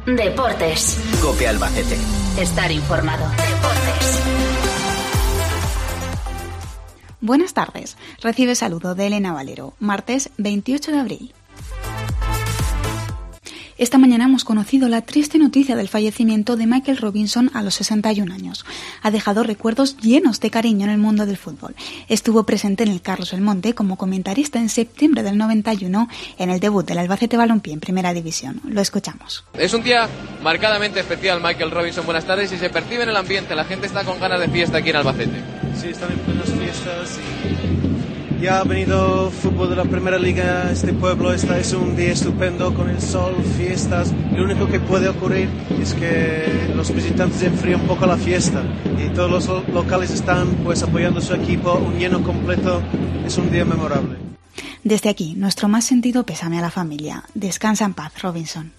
Deportes. COPE Albacete. Estar informado. Deportes. Buenas tardes. Recibe saludo de Elena Valero. Martes 28 de abril. Esta mañana hemos conocido la triste noticia del fallecimiento de Michael Robinson a los 61 años. Ha dejado recuerdos llenos de cariño en el mundo del fútbol. Estuvo presente en el Carlos Belmonte como comentarista en septiembre del 91 en el debut del Albacete Balompié en Primera División. Lo escuchamos. Es un día marcadamente especial, Michael Robinson. Buenas tardes. Y se percibe en el ambiente. La gente está con ganas de fiesta aquí en Albacete. Sí, están en plenas fiestas y ya ha venido fútbol de la Primera Liga a este pueblo. Es un día estupendo con el sol, fiestas. Lo único que puede ocurrir es que los visitantes enfríen un poco la fiesta y todos los locales están pues apoyando a su equipo, un lleno completo. Es un día memorable. Desde aquí, nuestro más sentido pésame a la familia. Descansa en paz, Robinson.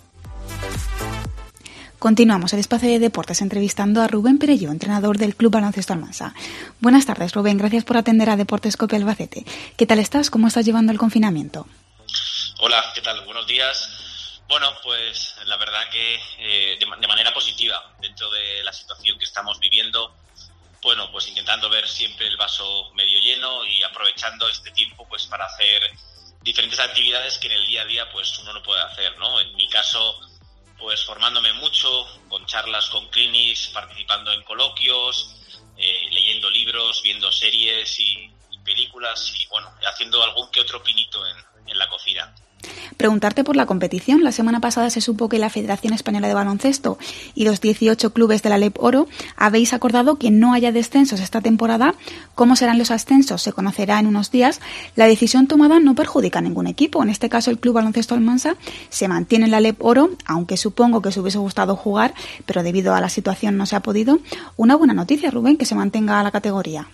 Continuamos el espacio de deportes entrevistando a Rubén Perelló, entrenador del Club Baloncesto Almansa. Buenas tardes, Rubén. Gracias por atender a Deportes COPE Albacete. ¿Qué tal estás? ¿Cómo estás llevando el confinamiento? Hola, ¿qué tal? Buenos días. Bueno, pues la verdad que de manera positiva dentro de la situación que estamos viviendo. Bueno, pues intentando ver siempre el vaso medio lleno y aprovechando este tiempo pues para hacer diferentes actividades que en el día a día pues uno no puede hacer, ¿no? En mi caso, pues formándome mucho, con charlas, con clinics, participando en coloquios, leyendo libros, viendo series y películas y bueno, haciendo algún que otro pinito en la cocina. Preguntarte por la competición. La semana pasada se supo que la Federación Española de Baloncesto y los 18 clubes de la LEP Oro habéis acordado que no haya descensos esta temporada. ¿Cómo serán los ascensos? Se conocerá en unos días. La decisión tomada no perjudica a ningún equipo. En este caso, el Club Baloncesto Almansa se mantiene en la LEP Oro, aunque supongo que os hubiese gustado jugar, pero debido a la situación no se ha podido. Una buena noticia, Rubén, que se mantenga la categoría.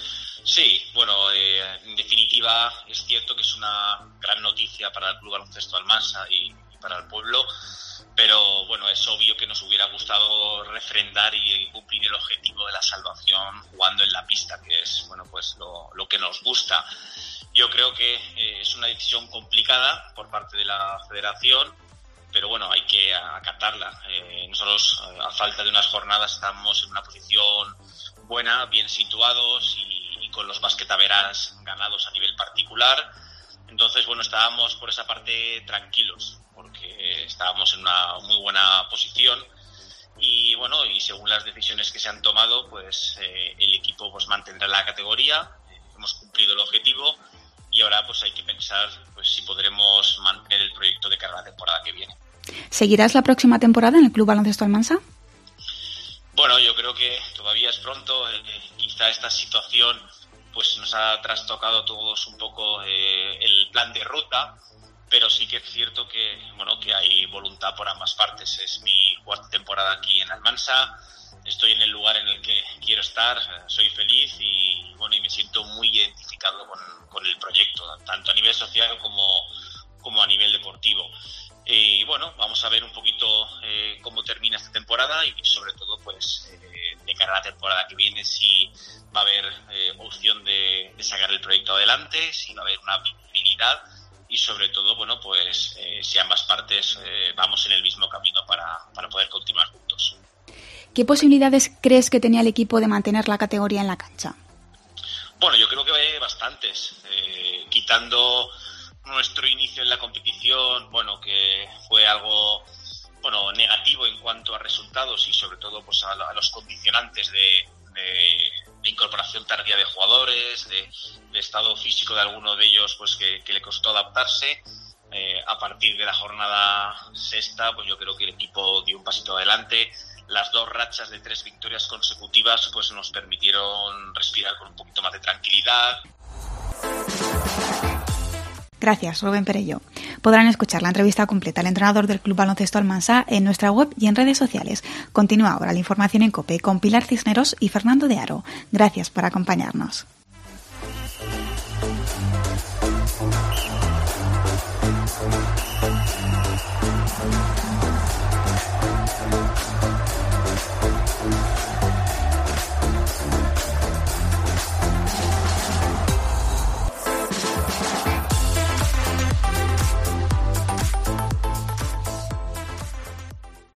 Sí, bueno, en definitiva es cierto que es una gran noticia para el Club Baloncesto Almansa y para el pueblo, pero bueno, es obvio que nos hubiera gustado refrendar y cumplir el objetivo de la salvación jugando en la pista, que es bueno pues lo que nos gusta. Yo creo que es una decisión complicada por parte de la Federación, pero bueno, hay que acatarla. Nosotros, a falta de unas jornadas, estamos en una posición buena, bien situados y con los basquetaveras ganados a nivel particular. Entonces, bueno, estábamos por esa parte tranquilos, porque estábamos en una muy buena posición y bueno, y según las decisiones que se han tomado, pues el equipo pues mantendrá la categoría, hemos cumplido el objetivo y ahora pues hay que pensar pues si podremos mantener el proyecto de cara a la temporada que viene. ¿Seguirás la próxima temporada en el Club Baloncesto Almansa? Bueno, yo creo que todavía es pronto. Quizá esta situación pues nos ha trastocado a todos un poco el plan de ruta, pero sí que es cierto que bueno que hay voluntad por ambas partes. Es mi cuarta temporada aquí en Almansa, estoy en el lugar en el que quiero estar, soy feliz y bueno y me siento muy identificado con el proyecto, tanto a nivel social como a nivel deportivo. Y bueno, vamos a ver un poquito cómo termina esta temporada y sobre todo pues de cara a la temporada que viene si va a haber opción de sacar el proyecto adelante, si va a haber una viabilidad y sobre todo bueno pues si ambas partes vamos en el mismo camino para poder continuar juntos. ¿Qué posibilidades crees que tenía el equipo de mantener la categoría en la cancha? Bueno, yo creo que hay bastantes, quitando nuestro inicio en la competición, bueno, que fue algo bueno negativo en cuanto a resultados y sobre todo pues a los condicionantes de incorporación tardía de jugadores, de estado físico de alguno de ellos pues que le costó adaptarse. A partir de la jornada sexta, pues yo creo que el equipo dio un pasito adelante. Las 2 rachas de 3 victorias consecutivas pues nos permitieron respirar con un poquito más de tranquilidad. Gracias, Rubén Perelló. Podrán escuchar la entrevista completa al entrenador del Club Baloncesto Almansa en nuestra web y en redes sociales. Continúa ahora la información en COPE con Pilar Cisneros y Fernando de Aro. Gracias por acompañarnos.